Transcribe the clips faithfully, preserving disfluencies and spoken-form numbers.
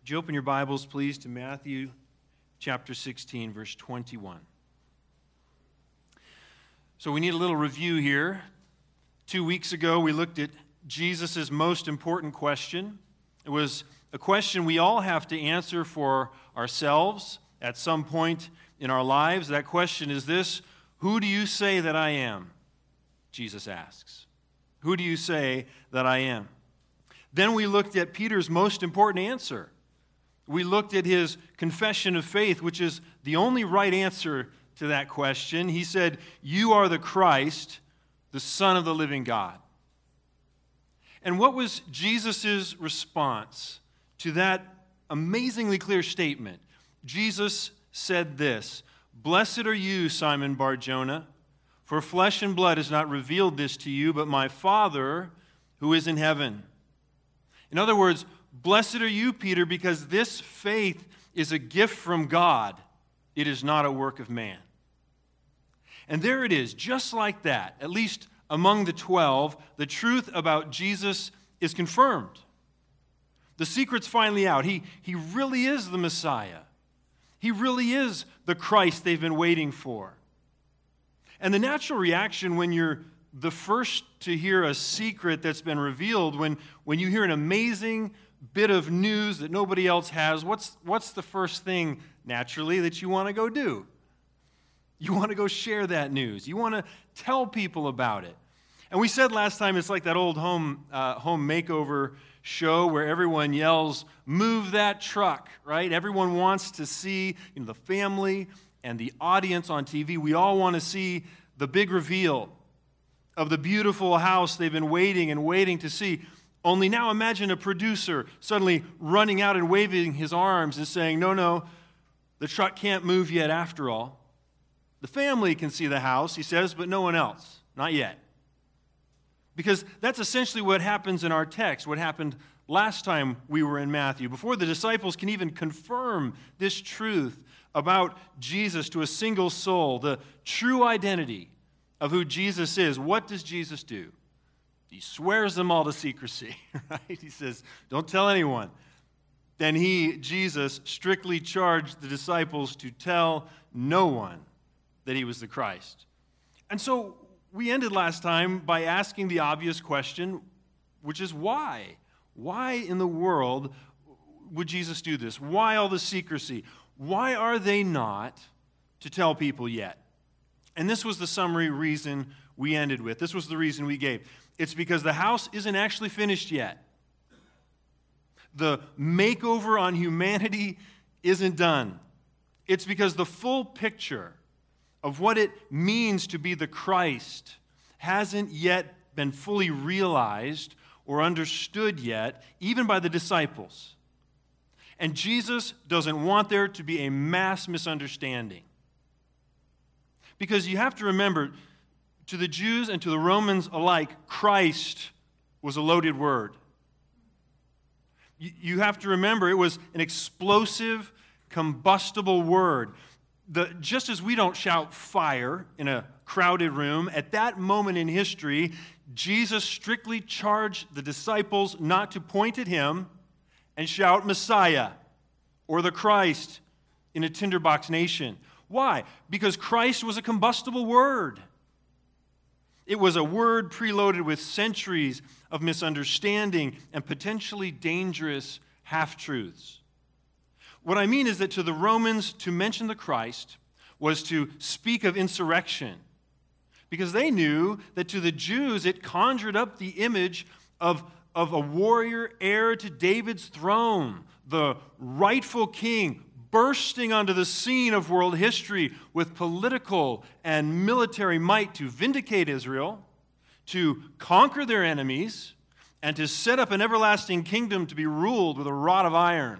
Would you open your Bibles, please, to Matthew chapter sixteen, verse twenty-one. So we need a little review here. Two weeks ago, we looked at Jesus' most important question. It was a question we all have to answer for ourselves at some point in our lives. That question is this: who do you say that I am? Jesus asks. Who do you say that I am? Then we looked at Peter's most important answer. We looked at his confession of faith, which is the only right answer to that question. He said, "You are the Christ, the Son of the living God." And what was Jesus' response to that amazingly clear statement? Jesus said this: "Blessed are you, Simon Bar-Jonah, for flesh and blood has not revealed this to you, but my Father who is in heaven." In other words, blessed are you, Peter, because this faith is a gift from God. It is not a work of man. And there it is, just like that, at least among the twelve, the truth about Jesus is confirmed. The secret's finally out. He, he really is the Messiah. He really is the Christ they've been waiting for. And the natural reaction when you're the first to hear a secret that's been revealed, when, when you hear an amazing bit of news that nobody else has, what's, what's the first thing, naturally, that you want to go do? You want to go share that news. You want to tell people about it. And we said last time it's like that old home, uh, home makeover show where everyone yells, "Move that truck," right? Everyone wants to see, you know, the family and the audience on T V. We all want to see the big reveal of the beautiful house they've been waiting and waiting to see. Only now imagine a producer suddenly running out and waving his arms and saying, "No, no, the truck can't move yet after all. The family can see the house," he says, "but no one else, not yet." Because that's essentially what happens in our text, what happened last time we were in Matthew. Before the disciples can even confirm this truth about Jesus to a single soul, the true identity of who Jesus is, what does Jesus do? He swears them all to secrecy, right? He says, "Don't tell anyone." Then he, Jesus, strictly charged the disciples to tell no one that he was the Christ. And so we ended last time by asking the obvious question, which is why? Why in the world would Jesus do this? Why all the secrecy? Why are they not to tell people yet? And this was the summary reason we ended with. This was the reason we gave. It's because the house isn't actually finished yet. The makeover on humanity isn't done. It's because the full picture of what it means to be the Christ hasn't yet been fully realized or understood yet, even by the disciples. And Jesus doesn't want there to be a mass misunderstanding. Because you have to remember, to the Jews and to the Romans alike, Christ was a loaded word. You have to remember it was an explosive, combustible word. The, just as we don't shout fire in a crowded room, at that moment in history, Jesus strictly charged the disciples not to point at him and shout Messiah or the Christ in a tinderbox nation. Why? Because Christ was a combustible word. It was a word preloaded with centuries of misunderstanding and potentially dangerous half-truths. What I mean is that to the Romans, to mention the Christ was to speak of insurrection, because they knew that to the Jews it conjured up the image of, of a warrior heir to David's throne, the rightful king bursting onto the scene of world history with political and military might to vindicate Israel, to conquer their enemies, and to set up an everlasting kingdom to be ruled with a rod of iron.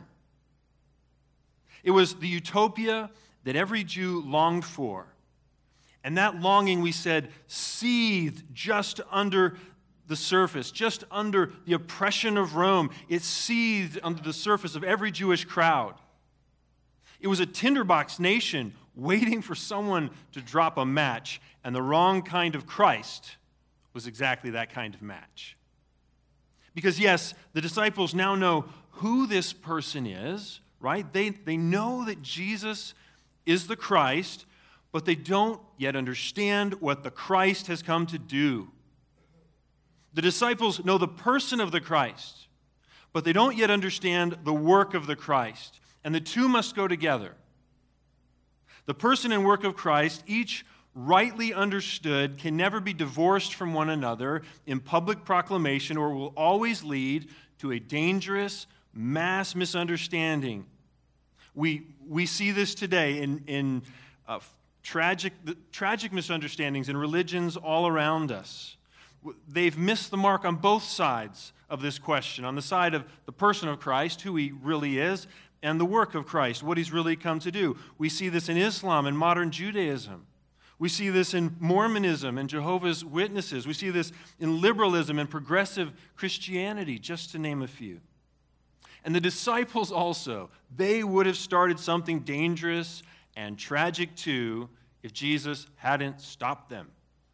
It was the utopia that every Jew longed for. And that longing, we said, seethed just under the surface, just under the oppression of Rome. It seethed under the surface of every Jewish crowd. It was a tinderbox nation waiting for someone to drop a match, and the wrong kind of Christ was exactly that kind of match. Because yes, the disciples now know who this person is, right? They, they know that Jesus is the Christ, but they don't yet understand what the Christ has come to do. The disciples know the person of the Christ, but they don't yet understand the work of the Christ. And the two must go together. The person and work of Christ, each rightly understood, can never be divorced from one another in public proclamation, or will always lead to a dangerous mass misunderstanding. We, we see this today in, in uh, tragic, tragic misunderstandings in religions all around us. They've missed the mark on both sides of this question, on the side of the person of Christ, who he really is, and the work of Christ, what he's really come to do. We see this in Islam and modern Judaism. We see this in Mormonism and Jehovah's Witnesses. We see this in liberalism and progressive Christianity, just to name a few. And the disciples also, they would have started something dangerous and tragic too if Jesus hadn't stopped them.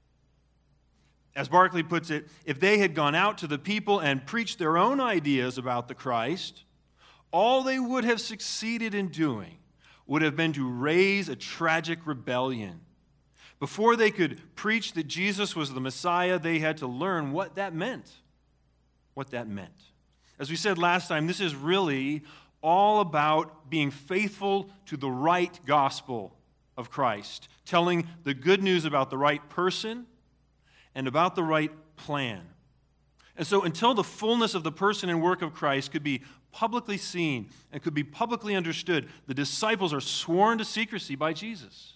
As Barclay puts it, if they had gone out to the people and preached their own ideas about the Christ, all they would have succeeded in doing would have been to raise a tragic rebellion. Before they could preach that Jesus was the Messiah, they had to learn what that meant. What that meant. As we said last time, this is really all about being faithful to the right gospel of Christ, telling the good news about the right person and about the right plan. And so until the fullness of the person and work of Christ could be publicly seen and could be publicly understood, the disciples are sworn to secrecy by Jesus.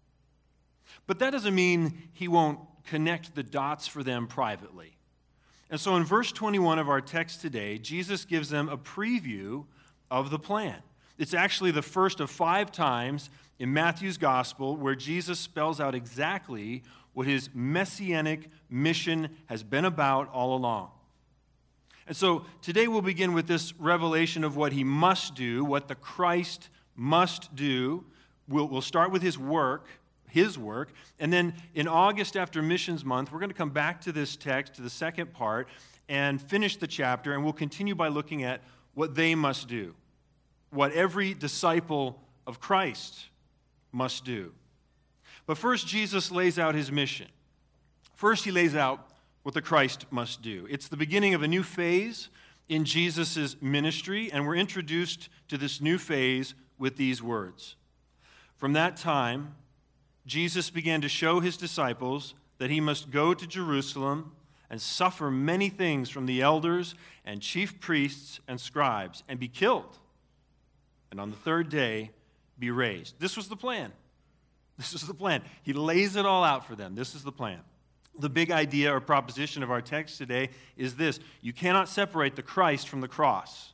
But that doesn't mean he won't connect the dots for them privately. And so in verse twenty-one of our text today, Jesus gives them a preview of the plan. It's actually the first of five times in Matthew's gospel where Jesus spells out exactly what his messianic mission has been about all along. And so today we'll begin with this revelation of what he must do, what the Christ must do. We'll, we'll start with his work, his work, and then in August after Missions Month, we're going to come back to this text, to the second part, and finish the chapter, and we'll continue by looking at what they must do, what every disciple of Christ must do. But first, Jesus lays out his mission. First, he lays out what the Christ must do. It's the beginning of a new phase in Jesus' ministry, and we're introduced to this new phase with these words. From that time, Jesus began to show his disciples that he must go to Jerusalem and suffer many things from the elders and chief priests and scribes, and be killed, and on the third day be raised. This was the plan. This is the plan. He lays it all out for them. This is the plan. The big idea or proposition of our text today is this: you cannot separate the Christ from the cross.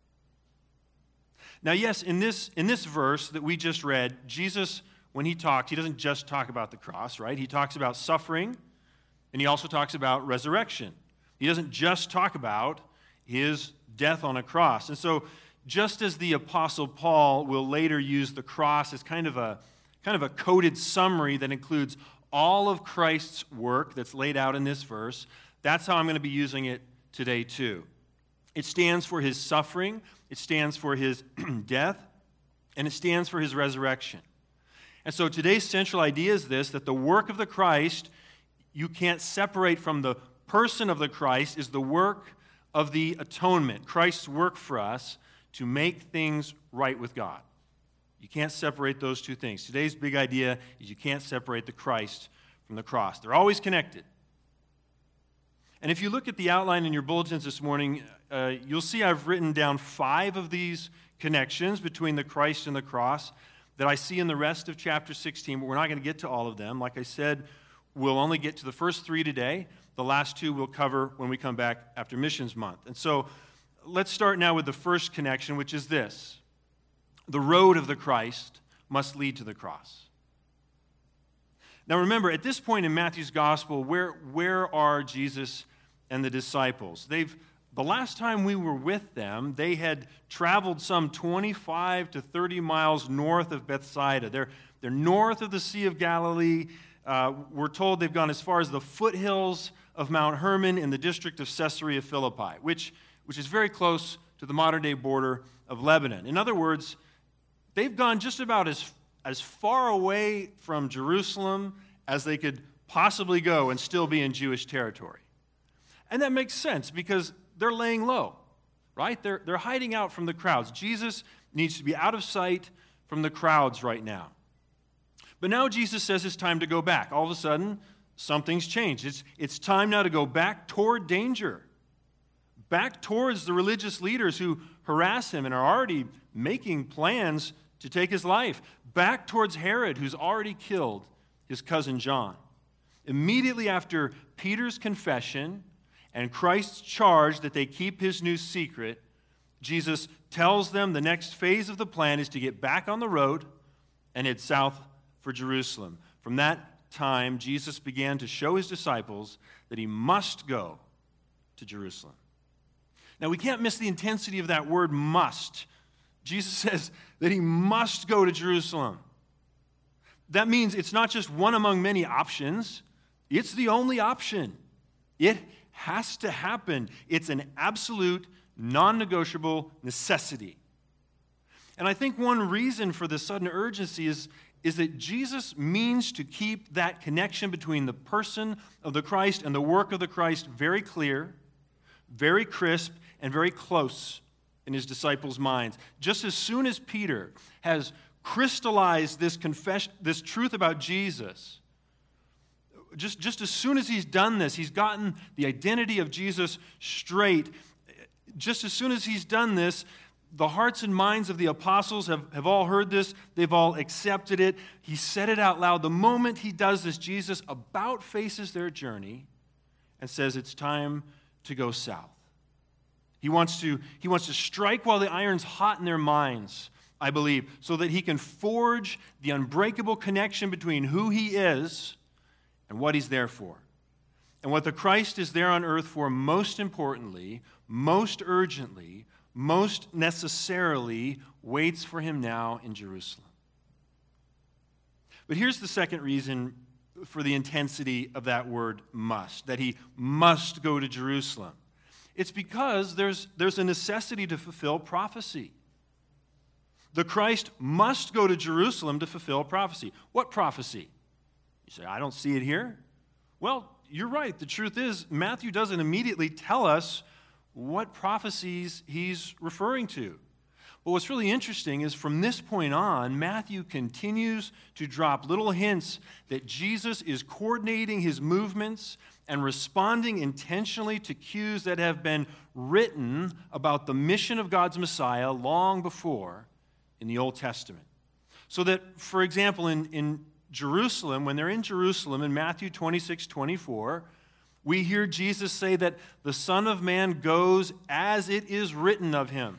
Now, yes, in this, in this verse that we just read, Jesus, when he talked, he doesn't just talk about the cross, right? He talks about suffering, and he also talks about resurrection. He doesn't just talk about his death on a cross. And so, just as the Apostle Paul will later use the cross as kind of a kind of a coded summary that includes all of Christ's work that's laid out in this verse, that's how I'm going to be using it today too. It stands for his suffering, it stands for his death, and it stands for his resurrection. And so today's central idea is this, that the work of the Christ, you can't separate from the person of the Christ, is the work of the atonement, Christ's work for us to make things right with God. You can't separate those two things. Today's big idea is you can't separate the Christ from the cross. They're always connected. And if you look at the outline in your bulletins this morning, uh, you'll see I've written down five of these connections between the Christ and the cross that I see in the rest of chapter sixteen, but we're not going to get to all of them. Like I said, we'll only get to the first three today. The last two we'll cover when we come back after Missions Month. And so let's start now with the first connection, which is this: the road of the Christ must lead to the cross. Now remember, at this point in Matthew's gospel, where, where are Jesus and the disciples? They've, the last time we were with them, they had traveled some twenty-five to thirty miles north of Bethsaida. They're, they're north of the Sea of Galilee. Uh, we're told they've gone as far as the foothills of Mount Hermon in the district of Caesarea Philippi, which, which is very close to the modern-day border of Lebanon. In other words, they've gone just about as, as far away from Jerusalem as they could possibly go and still be in Jewish territory. And that makes sense because they're laying low, right? They're, they're hiding out from the crowds. Jesus needs to be out of sight from the crowds right now. But now Jesus says it's time to go back. All of a sudden, something's changed. It's, it's time now to go back toward danger, back towards the religious leaders who harass him and are already making plans to take his life, back towards Herod, who's already killed his cousin John. Immediately after Peter's confession and Christ's charge that they keep his news secret, Jesus tells them the next phase of the plan is to get back on the road and head south for Jerusalem. From that time, Jesus began to show his disciples that he must go to Jerusalem. Now, we can't miss the intensity of that word must. Jesus says that he must go to Jerusalem. That means it's not just one among many options. It's the only option. It has to happen. It's an absolute, non-negotiable necessity. And I think one reason for the sudden urgency is, is that Jesus means to keep that connection between the person of the Christ and the work of the Christ very clear, very crisp, and very close in his disciples' minds. Just as soon as Peter has crystallized this confession, this truth about Jesus, just, just as soon as he's done this, he's gotten the identity of Jesus straight. Just as soon as he's done this, the hearts and minds of the apostles have, have all heard this. They've all accepted it. He said it out loud. The moment he does this, Jesus about faces their journey and says it's time to go south. He wants to, he wants to strike while the iron's hot in their minds, I believe, so that he can forge the unbreakable connection between who he is and what he's there for. And what the Christ is there on earth for, most importantly, most urgently, most necessarily, waits for him now in Jerusalem. But here's the second reason for the intensity of that word must, that he must go to Jerusalem. It's because there's, there's a necessity to fulfill prophecy. The Christ must go to Jerusalem to fulfill prophecy. What prophecy? You say, I don't see it here. Well, you're right. The truth is, Matthew doesn't immediately tell us what prophecies he's referring to. But what's really interesting is from this point on, Matthew continues to drop little hints that Jesus is coordinating his movements and responding intentionally to cues that have been written about the mission of God's Messiah long before in the Old Testament. So that, for example, in, in Jerusalem, when they're in Jerusalem in Matthew twenty-six twenty-four, we hear Jesus say that the Son of Man goes as it is written of him.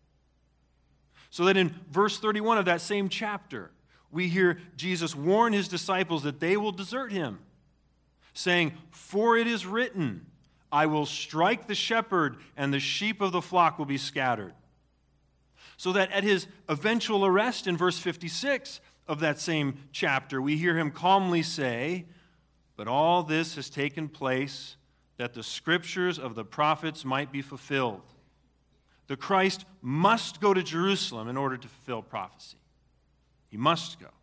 So that in verse thirty-one of that same chapter, we hear Jesus warn his disciples that they will desert him, saying, for it is written, I will strike the shepherd and the sheep of the flock will be scattered. So that at his eventual arrest in verse fifty-six of that same chapter, we hear him calmly say, but all this has taken place that the scriptures of the prophets might be fulfilled. The Christ must go to Jerusalem in order to fulfill prophecy. He must go.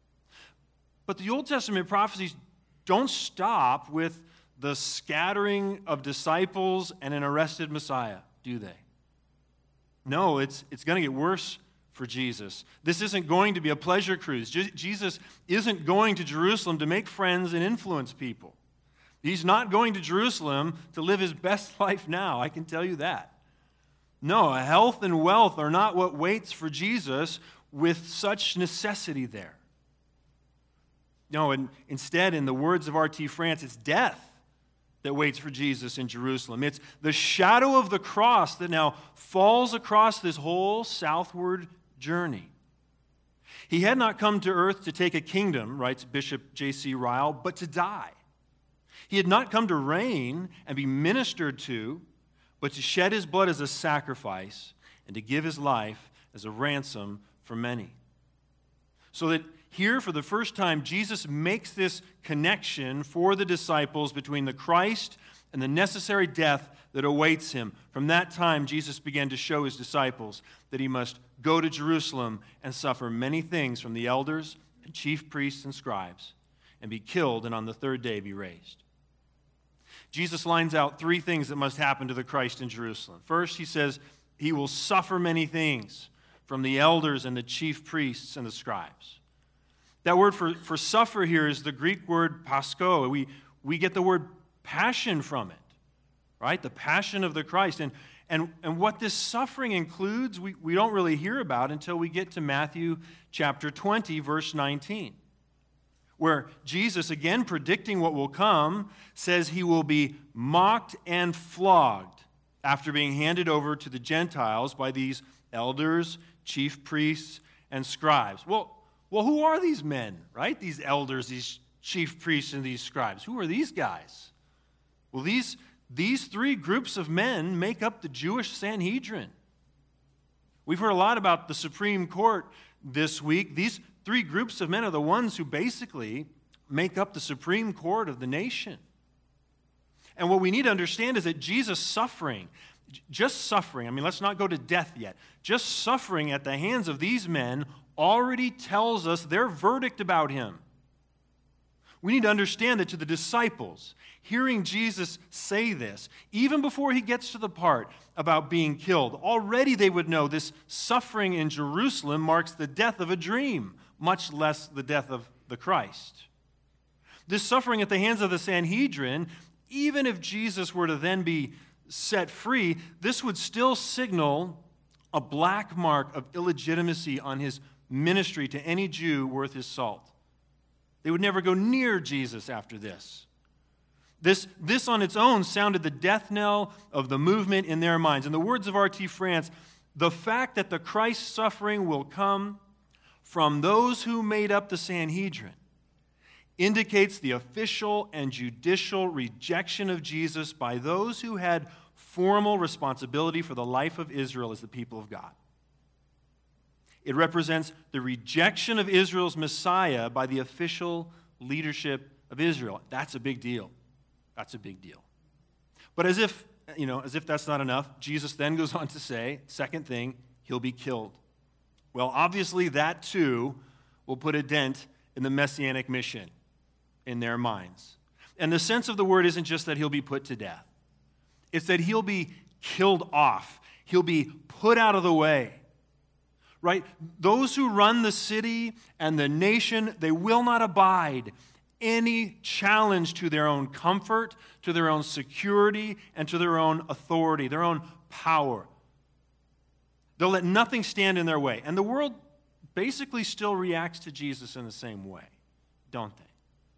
But the Old Testament prophecies don't stop with the scattering of disciples and an arrested Messiah, do they? No, it's, it's going to get worse for Jesus. This isn't going to be a pleasure cruise. Je- Jesus isn't going to Jerusalem to make friends and influence people. He's not going to Jerusalem to live his best life now, I can tell you that. No, health and wealth are not what waits for Jesus with such necessity there. No, and instead, in the words of R T France, it's death that waits for Jesus in Jerusalem. It's the shadow of the cross that now falls across this whole southward journey. He had not come to earth to take a kingdom, writes Bishop J C Ryle, but to die. He had not come to reign and be ministered to, but to shed his blood as a sacrifice and to give his life as a ransom for many. So that here, for the first time, Jesus makes this connection for the disciples between the Christ and the necessary death that awaits him. From that time, Jesus began to show his disciples that he must go to Jerusalem and suffer many things from the elders and chief priests and scribes, and be killed, and on the third day be raised. Jesus lines out three things that must happen to the Christ in Jerusalem. First, he says he will suffer many things from the elders and the chief priests and the scribes. That word for, for suffer here is the Greek word pasko. We, we get the word passion from it, right? The passion of the Christ. And, and, and what this suffering includes, we, we don't really hear about until we get to Matthew chapter twenty, verse nineteen, where Jesus, again predicting what will come, says he will be mocked and flogged after being handed over to the Gentiles by these elders, chief priests, and scribes. Well, well, who are these men, right? These elders, these chief priests, and these scribes. Who are these guys? Well, these, these three groups of men make up the Jewish Sanhedrin. We've heard a lot about the Supreme Court this week. These three groups of men are the ones who basically make up the Supreme Court of the nation. And what we need to understand is that Jesus' suffering, just suffering, I mean, let's not go to death yet, just suffering at the hands of these men already tells us their verdict about him. We need to understand that to the disciples, hearing Jesus say this, even before he gets to the part about being killed, already they would know this suffering in Jerusalem marks the death of a dream, much less the death of the Christ. This suffering at the hands of the Sanhedrin, even if Jesus were to then be set free, this would still signal a black mark of illegitimacy on his ministry to any Jew worth his salt. They would never go near Jesus after this. This, this on its own sounded the death knell of the movement in their minds. In the words of R T France, the fact that the Christ suffering will come from those who made up the Sanhedrin indicates the official and judicial rejection of Jesus by those who had formal responsibility for the life of Israel as the people of God. It represents the rejection of Israel's Messiah by the official leadership of Israel. That's a big deal. That's a big deal. But as if, you know, as if that's not enough, Jesus then goes on to say, second thing, he'll be killed. Well, obviously that too will put a dent in the messianic mission in their minds. And the sense of the word isn't just that he'll be put to death. It's that he'll be killed off. He'll be put out of the way. Right? Those who run the city and the nation, they will not abide any challenge to their own comfort, to their own security, and to their own authority, their own power. They'll let nothing stand in their way. And the world basically still reacts to Jesus in the same way, don't they?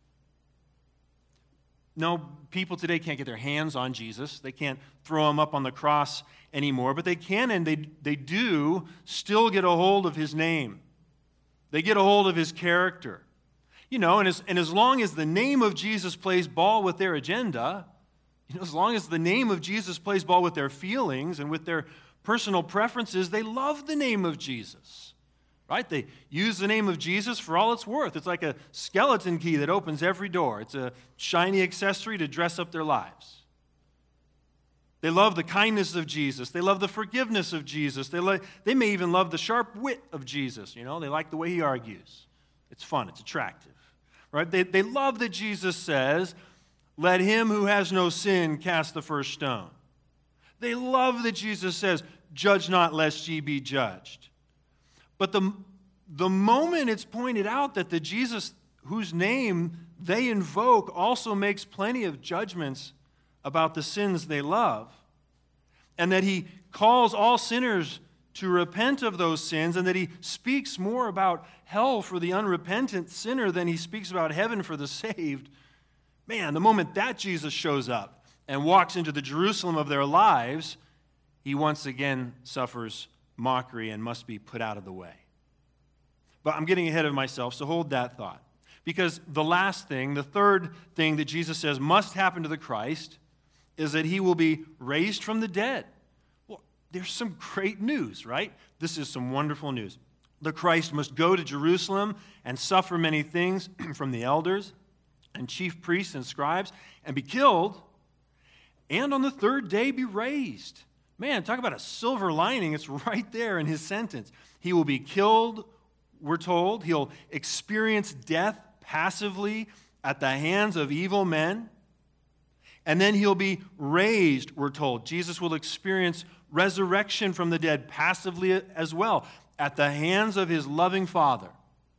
No, people today can't get their hands on Jesus. They can't throw him up on the cross anymore, but they can and they, they do still get a hold of his name. They get a hold of his character. You know, and as, and as long as the name of Jesus plays ball with their agenda, you know, as long as the name of Jesus plays ball with their feelings and with their personal preferences, they love the name of Jesus. Right? They use the name of Jesus for all it's worth. It's like a skeleton key that opens every door. It's a shiny accessory to dress up their lives. They love the kindness of Jesus. They love the forgiveness of Jesus. They, lo- they may even love the sharp wit of Jesus. You know, they like the way he argues. It's fun. It's attractive. Right? They, they love that Jesus says, "Let him who has no sin cast the first stone." They love that Jesus says, "Judge not, lest ye be judged." But the, the moment it's pointed out that the Jesus whose name they invoke also makes plenty of judgments about the sins they love, and that he calls all sinners to repent of those sins, and that he speaks more about hell for the unrepentant sinner than he speaks about heaven for the saved, man, the moment that Jesus shows up and walks into the Jerusalem of their lives, he once again suffers mockery and must be put out of the way. But I'm getting ahead of myself, so hold that thought. Because the last thing, the third thing that Jesus says must happen to the Christ is that he will be raised from the dead. Well, there's some great news, right? This is some wonderful news. The Christ must go to Jerusalem and suffer many things from the elders and chief priests and scribes and be killed, and on the third day be raised. Man, talk about a silver lining. It's right there in his sentence. He will be killed, we're told. He'll experience death passively at the hands of evil men. And then he'll be raised, we're told. Jesus will experience resurrection from the dead passively as well at the hands of his loving Father.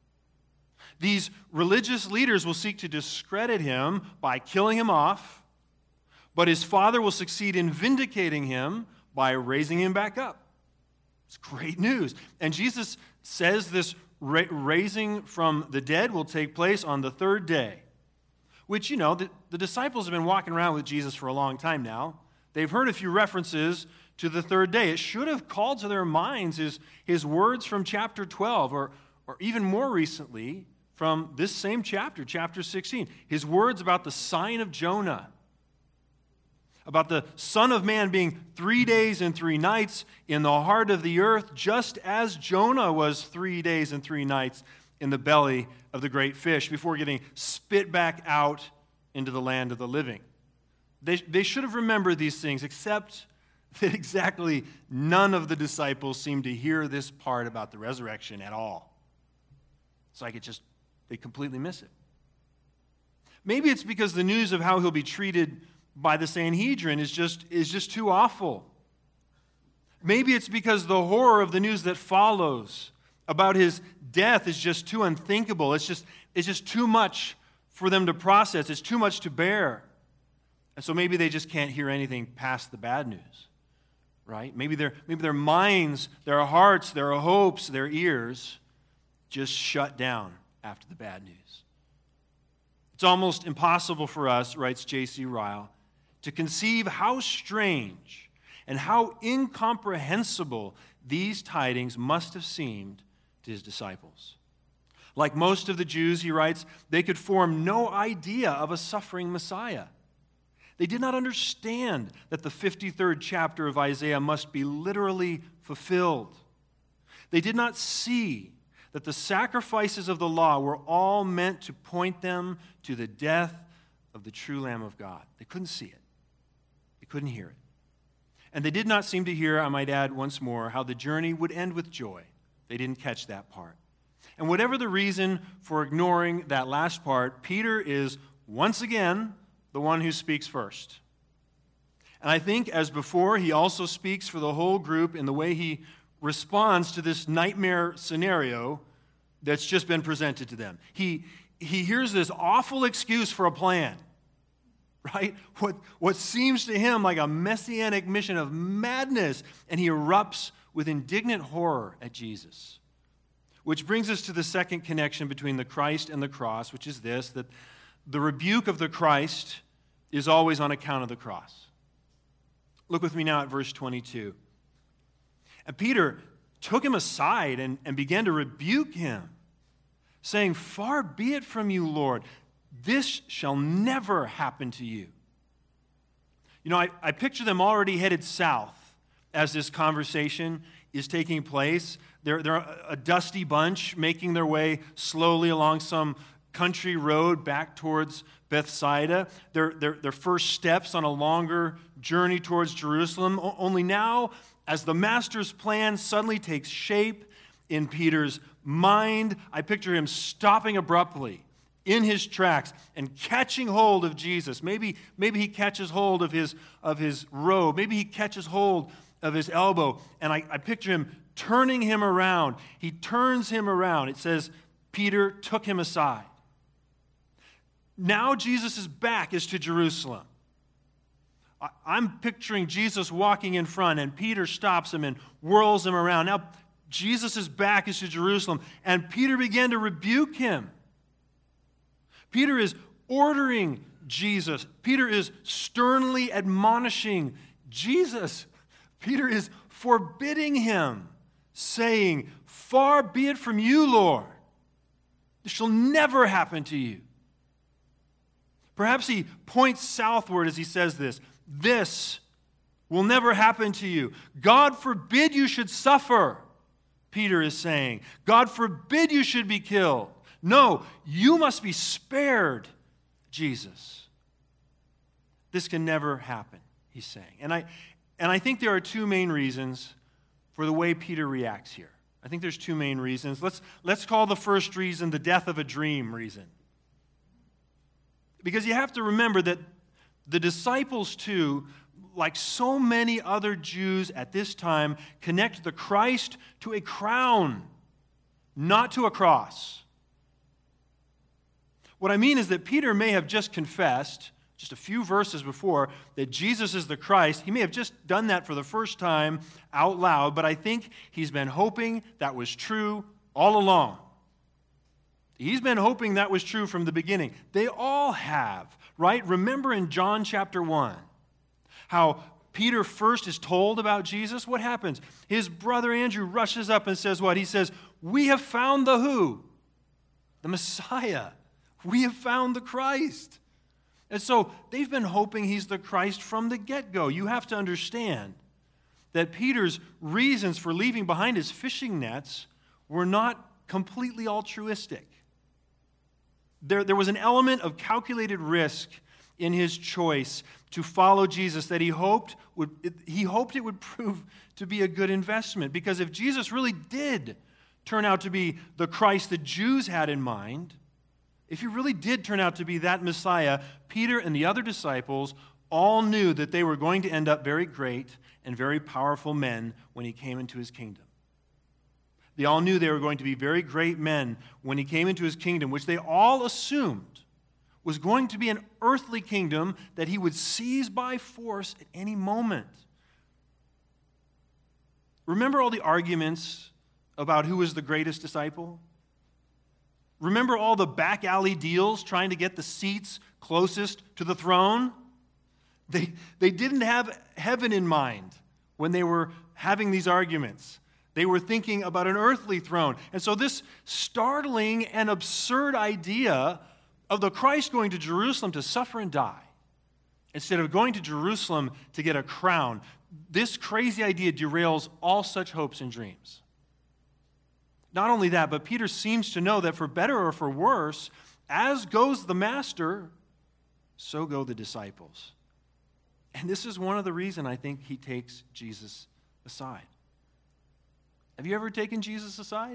These religious leaders will seek to discredit him by killing him off, but his Father will succeed in vindicating him by raising him back up. It's great news. And Jesus says this ra- raising from the dead will take place on the third day, which, you know, the, the disciples have been walking around with Jesus for a long time now. They've heard a few references to the third day. It should have called to their minds his, his words from chapter twelve, or, or even more recently from this same chapter, chapter sixteen. His words about the sign of Jonah, about the Son of Man being three days and three nights in the heart of the earth, just as Jonah was three days and three nights in the belly of the great fish before getting spit back out into the land of the living. They, they should have remembered these things, except that exactly none of the disciples seemed to hear this part about the resurrection at all. It's like it just, they completely miss it. Maybe it's because the news of how he'll be treated by the Sanhedrin is just, is just too awful. Maybe it's because the horror of the news that follows about his death is just too unthinkable. It's just, it's just too much for them to process. It's too much to bear. And so maybe they just can't hear anything past the bad news, right? Maybe their, maybe their minds, their hearts, their hopes, their ears just shut down after the bad news. It's almost impossible for us, writes J C Ryle, to conceive how strange and how incomprehensible these tidings must have seemed to his disciples. Like most of the Jews, he writes, they could form no idea of a suffering Messiah. They did not understand that the fifty-third chapter of Isaiah must be literally fulfilled. They did not see that the sacrifices of the law were all meant to point them to the death of the true Lamb of God. They couldn't see it. They couldn't hear it. And they did not seem to hear, I might add once more, how the journey would end with joy. They didn't catch that part. And whatever the reason for ignoring that last part, Peter is once again the one who speaks first. And I think, as before, he also speaks for the whole group in the way he responds to this nightmare scenario that's just been presented to them. He, he hears this awful excuse for a plan, right? What, what seems to him like a messianic mission of madness, and he erupts with indignant horror at Jesus. Which brings us to the second connection between the Christ and the cross, which is this, that the rebuke of the Christ is always on account of the cross. Look with me now at verse twenty-two. And Peter took him aside and, and began to rebuke him, saying, "Far be it from you, Lord, this shall never happen to you." You know, I, I picture them already headed south as this conversation is taking place. They're, they're a dusty bunch making their way slowly along some country road back towards Bethsaida. Their, their, their first steps on a longer journey towards Jerusalem. O- only now, as the Master's plan suddenly takes shape in Peter's mind, I picture him stopping abruptly in his tracks and catching hold of Jesus. Maybe, maybe he catches hold of his, of his robe. Maybe he catches hold of his elbow. And I, I picture him turning him around. He turns him around. It says, Peter took him aside. Now Jesus' back is to Jerusalem. I, I'm picturing Jesus walking in front, and Peter stops him and whirls him around. Now Jesus' back is to Jerusalem, and Peter began to rebuke him. Peter is ordering Jesus. Peter is sternly admonishing Jesus. Peter is forbidding him, saying, "Far be it from you, Lord. This shall never happen to you." Perhaps he points southward as he says this. This will never happen to you. God forbid you should suffer, Peter is saying. God forbid you should be killed. No, you must be spared, Jesus. This can never happen. he's saying. And I, and I think there are two main reasons for the way Peter reacts here. I think there's two main reasons. Let's, let's call the first reason the death of a dream reason. Because you have to remember that the disciples, too, like so many other Jews at this time, connect the Christ to a crown, not to a cross. What I mean is that Peter may have just confessed, just a few verses before, that Jesus is the Christ. He may have just done that for the first time out loud, but I think he's been hoping that was true all along. He's been hoping that was true from the beginning. They all have, right? Remember in John chapter one, how Peter first is told about Jesus. What happens? His brother Andrew rushes up and says what? He says, "We have found the who? The Messiah. We have found the Christ." And so they've been hoping he's the Christ from the get-go. You have to understand that Peter's reasons for leaving behind his fishing nets were not completely altruistic. There, there was an element of calculated risk in his choice to follow Jesus that he hoped would he hoped it would prove to be a good investment. Because if Jesus really did turn out to be the Christ the Jews had in mind, if he really did turn out to be that Messiah, Peter and the other disciples all knew that they were going to end up very great and very powerful men when he came into his kingdom. They all knew they were going to be very great men when he came into his kingdom, which they all assumed was going to be an earthly kingdom that he would seize by force at any moment. Remember all the arguments about who was the greatest disciple? Remember all the back alley deals trying to get the seats closest to the throne? They, they didn't have heaven in mind when they were having these arguments. They were thinking about an earthly throne. And so this startling and absurd idea of the Christ going to Jerusalem to suffer and die, instead of going to Jerusalem to get a crown, this crazy idea derails all such hopes and dreams. Not only that, but Peter seems to know that for better or for worse, as goes the master, so go the disciples. And this is one of the reasons I think he takes Jesus aside. Have you ever taken Jesus aside?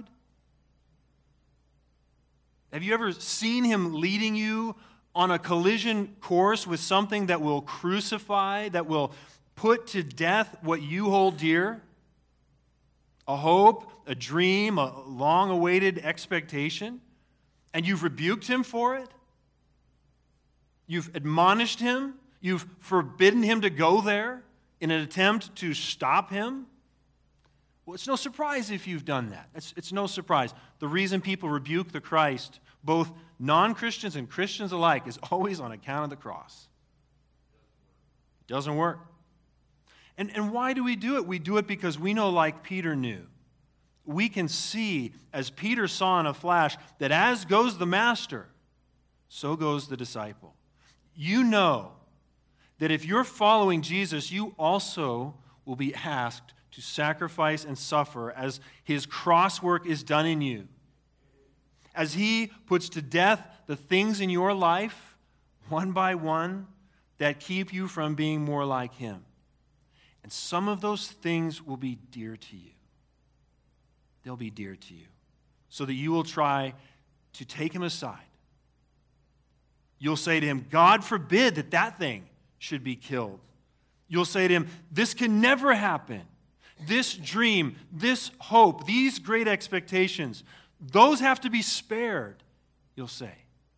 Have you ever seen him leading you on a collision course with something that will crucify, that will put to death what you hold dear? A hope, a dream, a long-awaited expectation, and you've rebuked him for it? You've admonished him? You've forbidden him to go there in an attempt to stop him? Well, it's no surprise if you've done that. It's, it's no surprise. The reason people rebuke the Christ, both non-Christians and Christians alike, is always on account of the cross. It doesn't work. And, and why do we do it? We do it because we know, like Peter knew, we can see, as Peter saw in a flash, that as goes the master, so goes the disciple. You know that if you're following Jesus, you also will be asked to sacrifice and suffer as his cross work is done in you. As he puts to death the things in your life, one by one, that keep you from being more like him. And some of those things will be dear to you. They'll be dear to you. So that you will try to take him aside. You'll say to him, God forbid that that thing should be killed. You'll say to him, this can never happen. This dream, this hope, these great expectations, those have to be spared, you'll say.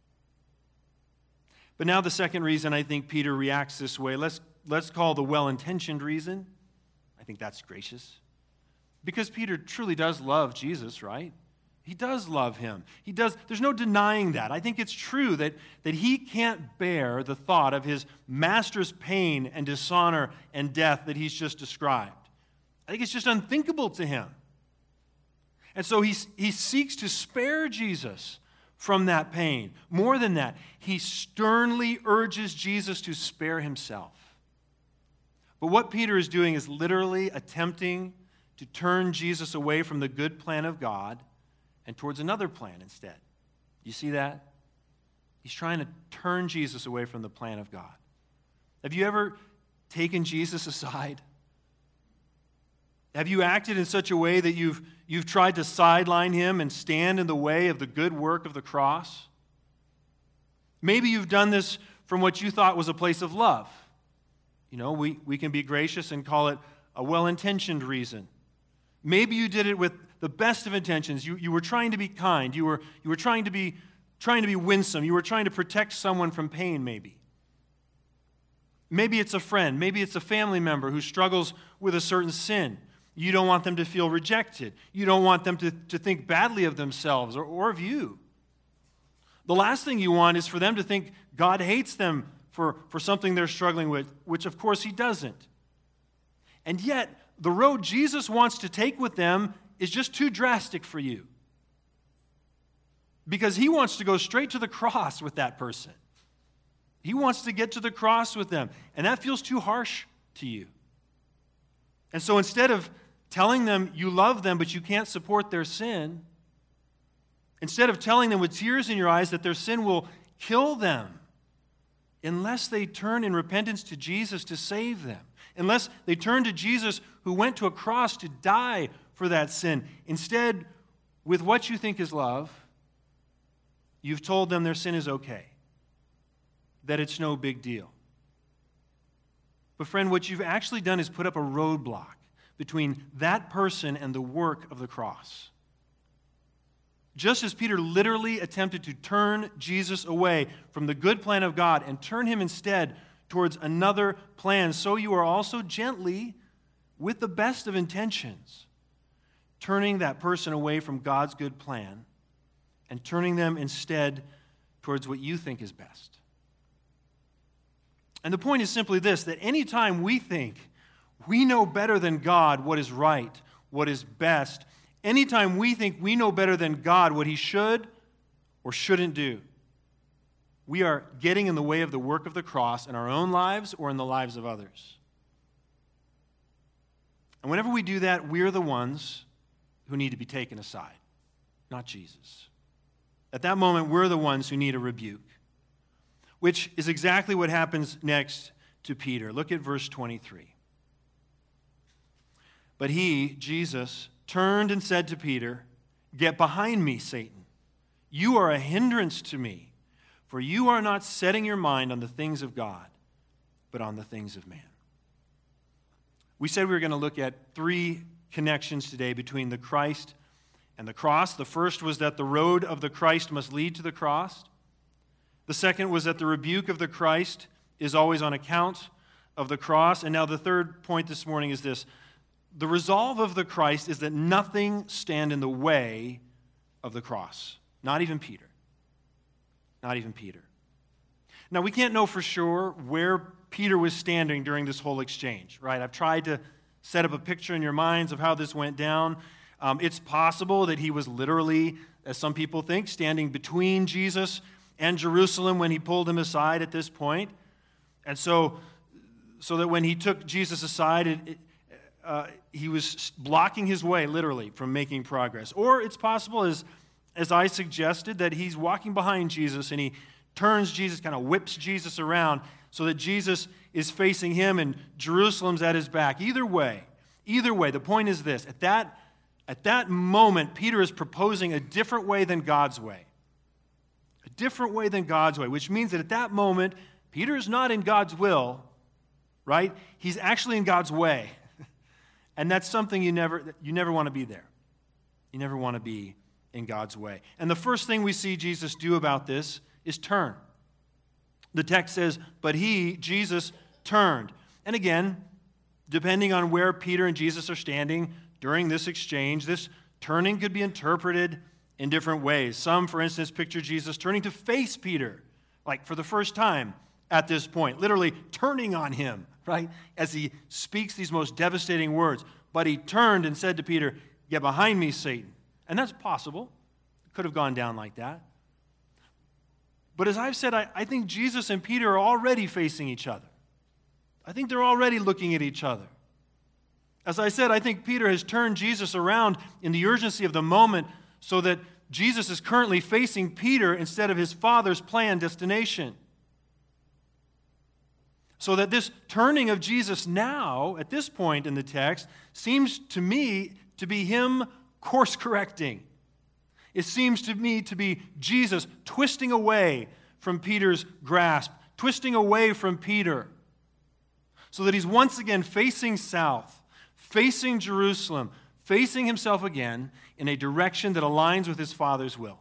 But now the second reason I think Peter reacts this way, let's, let's call the well-intentioned reason. I think that's gracious. Because Peter truly does love Jesus, right? He does love him. He does. There's no denying that. I think it's true that, that he can't bear the thought of his master's pain and dishonor and death that he's just described. I think it's just unthinkable to him. And so he, he seeks to spare Jesus from that pain. More than that, he sternly urges Jesus to spare himself. But what Peter is doing is literally attempting to turn Jesus away from the good plan of God and towards another plan instead. You see that? He's trying to turn Jesus away from the plan of God. Have you ever taken Jesus aside? Have you acted in such a way that you've, you've tried to sideline him and stand in the way of the good work of the cross? Maybe you've done this from what you thought was a place of love. You know, we, we can be gracious and call it a well-intentioned reason. Maybe you did it with the best of intentions. You, you were trying to be kind. You were, you were trying to be, trying to be winsome. You were trying to protect someone from pain, maybe. Maybe it's a friend. Maybe it's a family member who struggles with a certain sin. You don't want them to feel rejected. You don't want them to, to think badly of themselves or, or of you. The last thing you want is for them to think God hates them for, for something they're struggling with, which of course he doesn't. And yet, the road Jesus wants to take with them is just too drastic for you. Because he wants to go straight to the cross with that person. He wants to get to the cross with them. And that feels too harsh to you. And so instead of telling them you love them but you can't support their sin, instead of telling them with tears in your eyes that their sin will kill them unless they turn in repentance to Jesus to save them, unless they turn to Jesus who went to a cross to die for that sin, instead, with what you think is love, you've told them their sin is okay, that it's no big deal. But friend, what you've actually done is put up a roadblock between that person and the work of the cross. Just as Peter literally attempted to turn Jesus away from the good plan of God and turn him instead towards another plan, so you are also gently, with the best of intentions, turning that person away from God's good plan and turning them instead towards what you think is best. And the point is simply this, that anytime we think we know better than God what is right, what is best, anytime we think we know better than God what he should or shouldn't do, we are getting in the way of the work of the cross in our own lives or in the lives of others. And whenever we do that, we're the ones who need to be taken aside, not Jesus. At that moment, we're the ones who need a rebuke, which is exactly what happens next to Peter. Look at verse twenty-three. But he, Jesus, turned and said to Peter, "Get behind me, Satan. You are a hindrance to me, for you are not setting your mind on the things of God, but on the things of man." We said we were going to look at three connections today between the Christ and the cross. The first was that the road of the Christ must lead to the cross. The second was that the rebuke of the Christ is always on account of the cross. And now the third point this morning is this. The resolve of the Christ is that nothing stand in the way of the cross. Not even Peter. Not even Peter. Now, we can't know for sure where Peter was standing during this whole exchange, right? I've tried to set up a picture in your minds of how this went down. Um, it's possible that he was literally, as some people think, standing between Jesus and Jerusalem when he pulled him aside at this point. And so, so that when he took Jesus aside, it, it, uh, he was blocking his way, literally, from making progress. Or it's possible, as, as I suggested, that he's walking behind Jesus and he turns Jesus, kind of whips Jesus around so that Jesus is facing him and Jerusalem's at his back. Either way, either way, the point is this. At that, at that moment, Peter is proposing a different way than God's way. A different way than God's way, which means that at that moment, Peter is not in God's will, right? He's actually in God's way. And that's something you never, you never want to be there. You never want to be in God's way. And the first thing we see Jesus do about this is turn. The text says, but he, Jesus, turned. And again, depending on where Peter and Jesus are standing during this exchange, this turning could be interpreted in different ways. Some, for instance, picture Jesus turning to face Peter, like for the first time at this point, literally turning on him, right, as he speaks these most devastating words. But he turned and said to Peter, "Get behind me, Satan." And that's possible. It could have gone down like that. But as I've said, I, I think Jesus and Peter are already facing each other. I think they're already looking at each other. As I said, I think Peter has turned Jesus around in the urgency of the moment so that Jesus is currently facing Peter instead of his Father's planned destination. So that this turning of Jesus now, at this point in the text, seems to me to be him course correcting. It seems to me to be Jesus twisting away from Peter's grasp, twisting away from Peter, so that he's once again facing south, facing Jerusalem, facing himself again in a direction that aligns with his Father's will.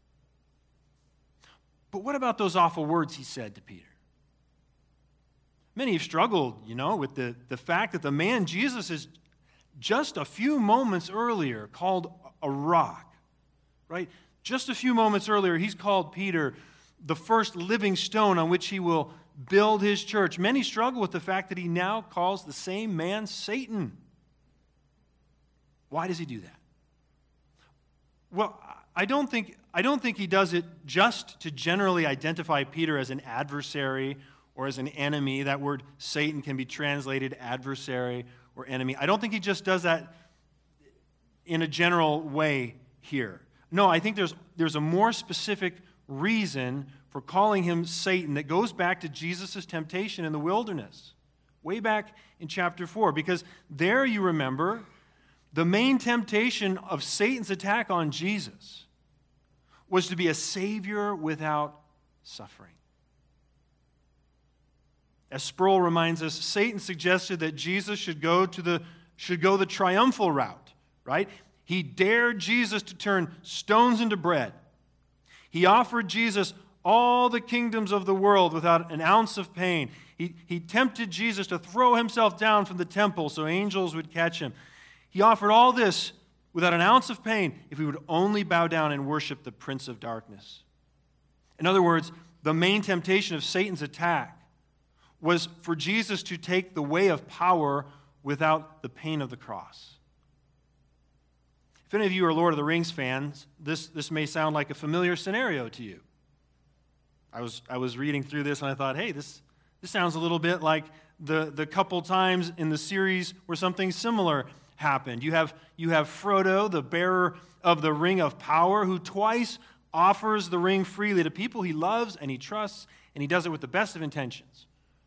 But what about those awful words he said to Peter? Many have struggled, you know, with the, the fact that the man Jesus is just a few moments earlier called a rock, right? Just a few moments earlier, he's called Peter the first living stone on which he will build his church. Many struggle with the fact that he now calls the same man Satan. Why does he do that? Well, I don't think, I don't think he does it just to generally identify Peter as an adversary or as an enemy. That word Satan can be translated adversary or enemy. I don't think he just does that in a general way here. No, I think there's, there's a more specific reason for calling him Satan that goes back to Jesus' temptation in the wilderness, way back in chapter four. Because there, you remember, the main temptation of Satan's attack on Jesus was to be a Savior without suffering. As Sproul reminds us, Satan suggested that Jesus should go to the should go the triumphal route, right? He dared Jesus to turn stones into bread. He offered Jesus all the kingdoms of the world without an ounce of pain. He, he tempted Jesus to throw himself down from the temple so angels would catch him. He offered all this without an ounce of pain if he would only bow down and worship the Prince of Darkness. In other words, the main temptation of Satan's attack was for Jesus to take the way of power without the pain of the cross. If any of you are Lord of the Rings fans, this, this may sound like a familiar scenario to you. I was, I was reading through this and I thought, hey, this, this sounds a little bit like the, the couple times in the series where something similar happened. You have, you have Frodo, the bearer of the Ring of Power, who twice offers the ring freely to people he loves and he trusts, and he does it with the best of intentions.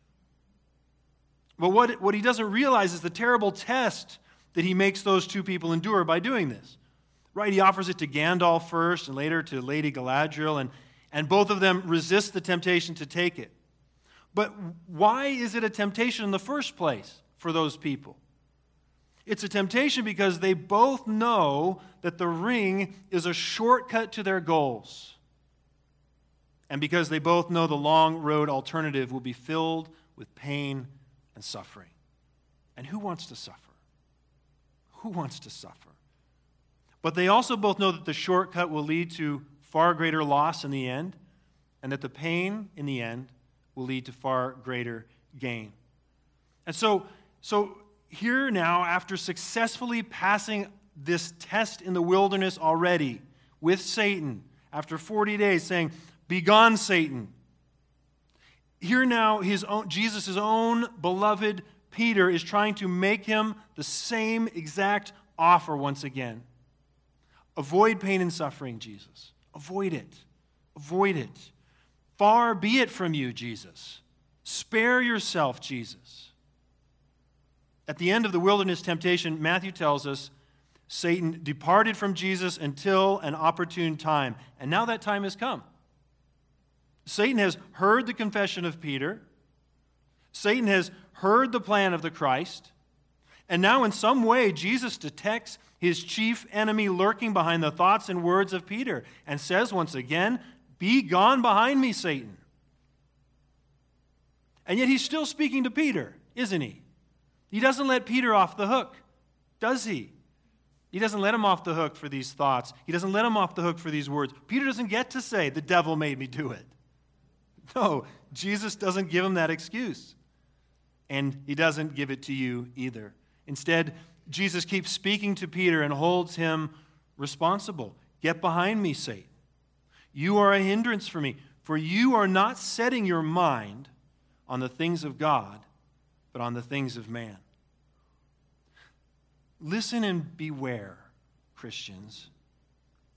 But what, what he doesn't realize is the terrible test that he makes those two people endure by doing this. Right? He offers it to Gandalf first and later to Lady Galadriel, and, and both of them resist the temptation to take it. But why is it a temptation in the first place for those people? It's a temptation because they both know that the ring is a shortcut to their goals. And because they both know the long road alternative will be filled with pain and suffering. And who wants to suffer? Who wants to suffer? But they also both know that the shortcut will lead to far greater loss in the end, and that the pain in the end will lead to far greater gain. And so, so here now, after successfully passing this test in the wilderness already with Satan, after forty days saying, "Begone, Satan," here now, his own, Jesus' own beloved Peter is trying to make him the same exact offer once again. Avoid pain and suffering, Jesus. Avoid it. Avoid it. Far be it from you, Jesus. Spare yourself, Jesus. At the end of the wilderness temptation, Matthew tells us, Satan departed from Jesus until an opportune time. And now that time has come. Satan has heard the confession of Peter. Satan has heard the plan of the Christ. And now in some way, Jesus detects his chief enemy lurking behind the thoughts and words of Peter and says once again, "Be gone behind me, Satan." And yet he's still speaking to Peter, isn't he? He doesn't let Peter off the hook, does he? He doesn't let him off the hook for these thoughts. He doesn't let him off the hook for these words. Peter doesn't get to say, "The devil made me do it." No, Jesus doesn't give him that excuse. And he doesn't give it to you either. Instead, Jesus keeps speaking to Peter and holds him responsible. "Get behind me, Satan. You are a hindrance for me, for you are not setting your mind on the things of God, but on the things of man." Listen and beware, Christians.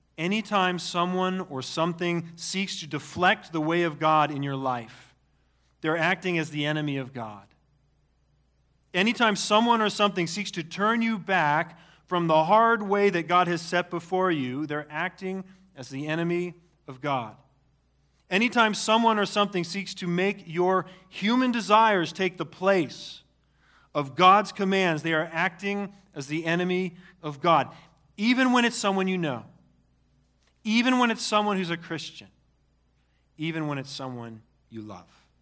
Anytime someone or something seeks to deflect the way of God in your life, they're acting as the enemy of God. Anytime someone or something seeks to turn you back from the hard way that God has set before you, they're acting as the enemy of God. Anytime someone or something seeks to make your human desires take the place of God's commands, they are acting as the enemy of God. Even when it's someone you know. Even when it's someone who's a Christian. Even when it's someone you love.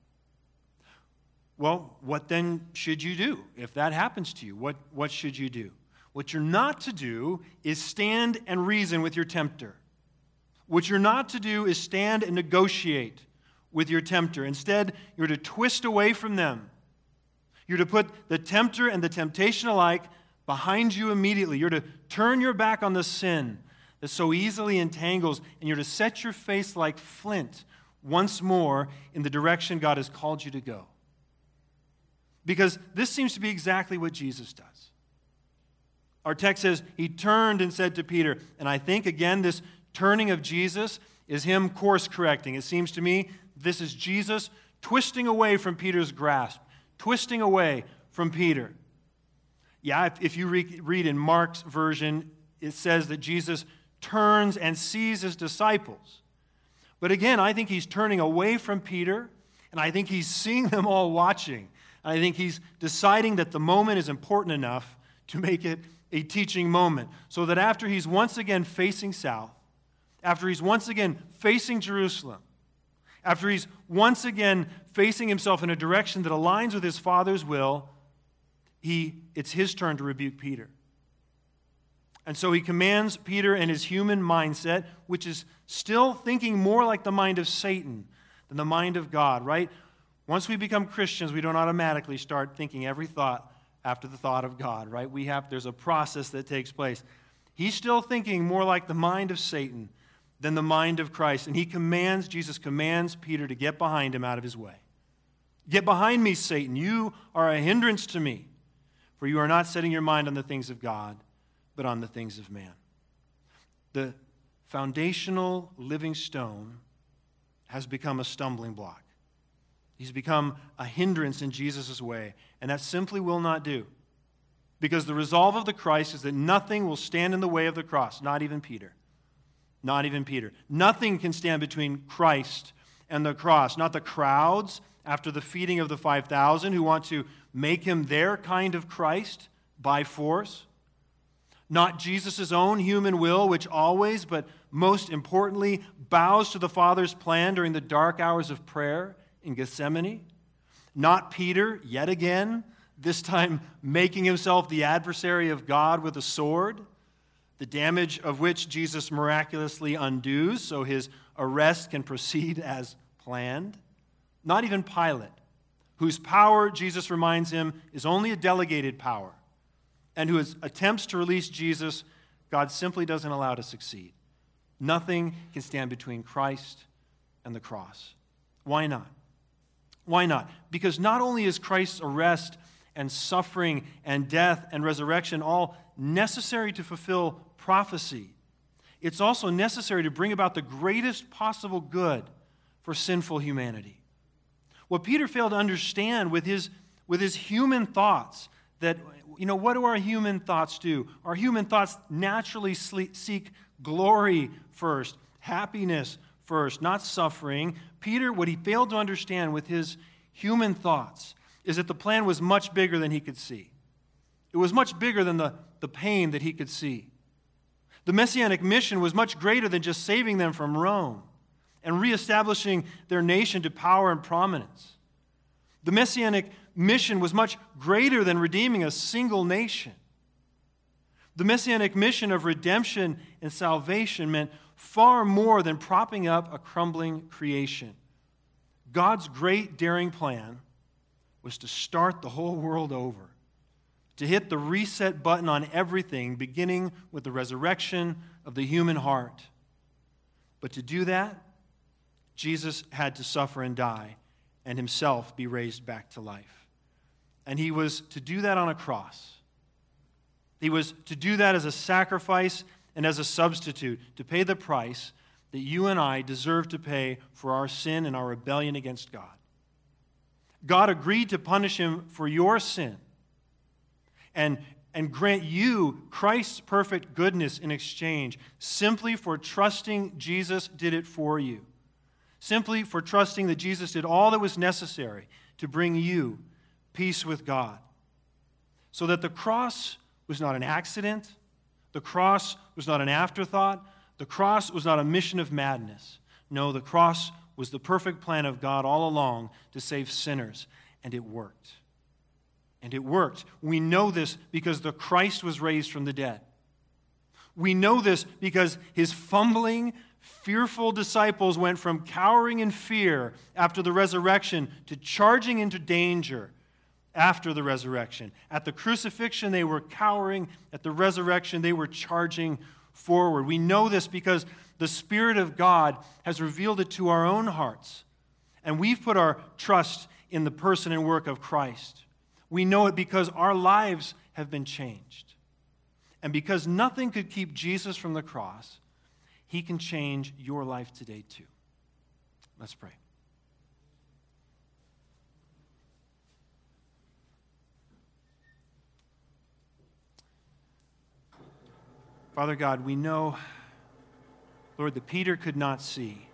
Well, what then should you do if that happens to you? What, what should you do? What you're not to do is stand and reason with your tempter. What you're not to do is stand and negotiate with your tempter. Instead, you're to twist away from them. You're to put the tempter and the temptation alike behind you immediately. You're to turn your back on the sin that so easily entangles, and you're to set your face like flint once more in the direction God has called you to go. Because this seems to be exactly what Jesus does. Our text says, he turned and said to Peter, and I think, again, this turning of Jesus is him course correcting. It seems to me this is Jesus twisting away from Peter's grasp, twisting away from Peter. Yeah, if, if you re- read in Mark's version, it says that Jesus turns and sees his disciples. But again, I think he's turning away from Peter, and I think he's seeing them all watching. And I think he's deciding that the moment is important enough to make it a teaching moment, so that after he's once again facing south, after he's once again facing Jerusalem, after he's once again facing himself in a direction that aligns with his Father's will, he, it's his turn to rebuke Peter. And so he commands Peter and his human mindset, which is still thinking more like the mind of Satan than the mind of God, right? Once we become Christians, we don't automatically start thinking every thought after the thought of God, right? We have, there's a process that takes place. He's still thinking more like the mind of Satan than the mind of Christ. And he commands, Jesus commands Peter to get behind him out of his way. Get behind me, Satan. You are a hindrance to me, for you are not setting your mind on the things of God, but on the things of man. The foundational living stone has become a stumbling block. He's become a hindrance in Jesus' way, and that simply will not do. Because the resolve of the Christ is that nothing will stand in the way of the cross, not even Peter. Not even Peter. Nothing can stand between Christ and the cross. Not the crowds after the feeding of the five thousand who want to make him their kind of Christ by force. Not Jesus' own human will, which always, but most importantly, bows to the Father's plan during the dark hours of prayer in Gethsemane. Not Peter, yet again, this time making himself the adversary of God with a sword, the damage of which Jesus miraculously undoes so his arrest can proceed as planned. Not even Pilate, whose power, Jesus reminds him, is only a delegated power, and whose attempts to release Jesus, God simply doesn't allow to succeed. Nothing can stand between Christ and the cross. Why not? Why not? Because not only is Christ's arrest and suffering and death and resurrection all necessary to fulfill prophecy, it's also necessary to bring about the greatest possible good for sinful humanity. What Peter failed to understand with his, with his human thoughts, that, you know, what do our human thoughts do? Our human thoughts naturally seek glory first, happiness first, not suffering. Peter, what he failed to understand with his human thoughts is that the plan was much bigger than he could see. It was much bigger than the, the pain that he could see. The Messianic mission was much greater than just saving them from Rome and reestablishing their nation to power and prominence. The Messianic mission was much greater than redeeming a single nation. The Messianic mission of redemption and salvation meant far more than propping up a crumbling creation. God's great, daring plan was to start the whole world over, to hit the reset button on everything, beginning with the resurrection of the human heart. But to do that, Jesus had to suffer and die and himself be raised back to life. And he was to do that on a cross. He was to do that as a sacrifice and as a substitute, to pay the price that you and I deserve to pay for our sin and our rebellion against God. God agreed to punish him for your sin and, and grant you Christ's perfect goodness in exchange, simply for trusting Jesus did it for you. Simply for trusting that Jesus did all that was necessary to bring you peace with God. So that the cross was not an accident. The cross was not an afterthought. The cross was not a mission of madness. No, the cross was the perfect plan of God all along to save sinners, and it worked. And it worked. We know this because the Christ was raised from the dead. We know this because his fumbling, fearful disciples went from cowering in fear after the resurrection to charging into danger after the resurrection. At the crucifixion, they were cowering. At the resurrection, they were charging forward. We know this because the Spirit of God has revealed it to our own hearts, and we've put our trust in the person and work of Christ. We know it because our lives have been changed. And because nothing could keep Jesus from the cross, he can change your life today too. Let's pray. Father God, we know, Lord, that Peter could not see.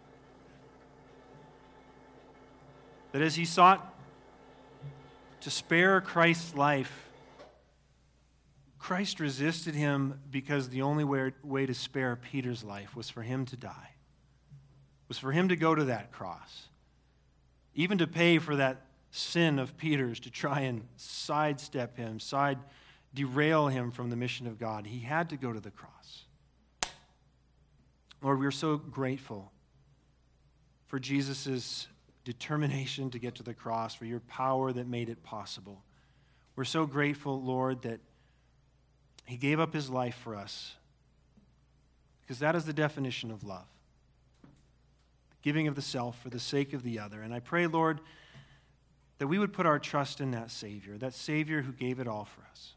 That as he sought to spare Christ's life, Christ resisted him because the only way, way to spare Peter's life was for him to die, was for him to go to that cross, even to pay for that sin of Peter's, to try and sidestep him, side derail him from the mission of God. He had to go to the cross. Lord, we are so grateful for Jesus' determination to get to the cross, for your power that made it possible. We're so grateful, Lord, that he gave up his life for us, because that is the definition of love. The giving of the self for the sake of the other. And I pray, Lord, that we would put our trust in that Savior, that Savior who gave it all for us.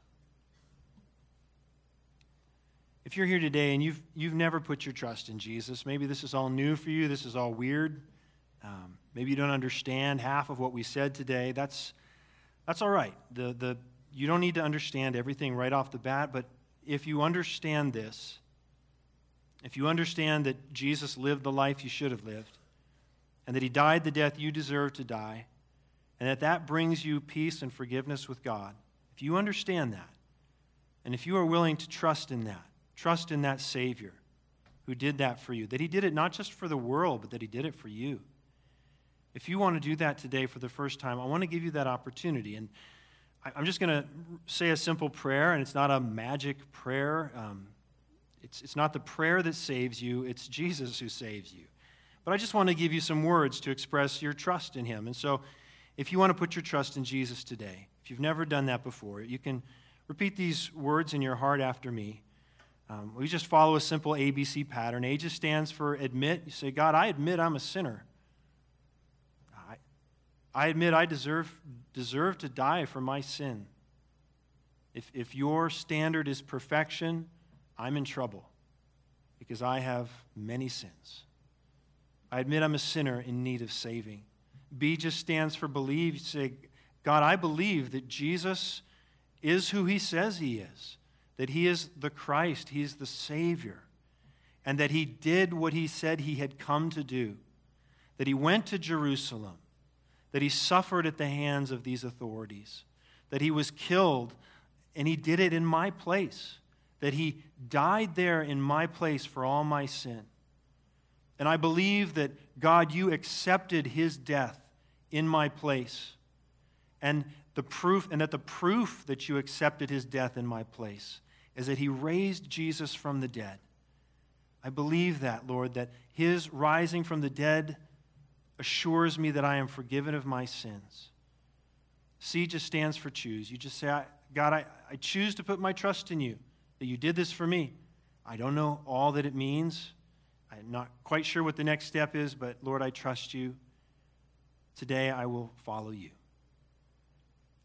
If you're here today and you've, you've never put your trust in Jesus, maybe this is all new for you, this is all weird, um, maybe you don't understand half of what we said today, that's, that's all right. The, the, you don't need to understand everything right off the bat, but if you understand this, if you understand that Jesus lived the life you should have lived, and that he died the death you deserve to die, and that that brings you peace and forgiveness with God, if you understand that, and if you are willing to trust in that, trust in that Savior who did that for you, that he did it not just for the world, but that he did it for you. If you want to do that today for the first time, I want to give you that opportunity. And I'm just going to say a simple prayer, and it's not a magic prayer. Um, it's, it's not the prayer that saves you, it's Jesus who saves you. But I just want to give you some words to express your trust in him. And so if you want to put your trust in Jesus today, if you've never done that before, you can repeat these words in your heart after me. Um, we just follow a simple A B C pattern. A just stands for admit. You say, God, I admit I'm a sinner. I, I admit I deserve, deserve to die for my sin. If, if your standard is perfection, I'm in trouble because I have many sins. I admit I'm a sinner in need of saving. B just stands for believe. You say, God, I believe that Jesus is who he says he is, that he is the Christ, he is the Savior, and that he did what he said he had come to do, that he went to Jerusalem, that he suffered at the hands of these authorities, that he was killed, and he did it in my place, that he died there in my place for all my sin. And I believe that, God, you accepted his death in my place, and the proof, and that the proof that you accepted his death in my place is that he raised Jesus from the dead. I believe that, Lord, that his rising from the dead assures me that I am forgiven of my sins. C just stands for choose. You just say, God, I, I choose to put my trust in you, that you did this for me. I don't know all that it means. I'm not quite sure what the next step is, but Lord, I trust you. Today I will follow you.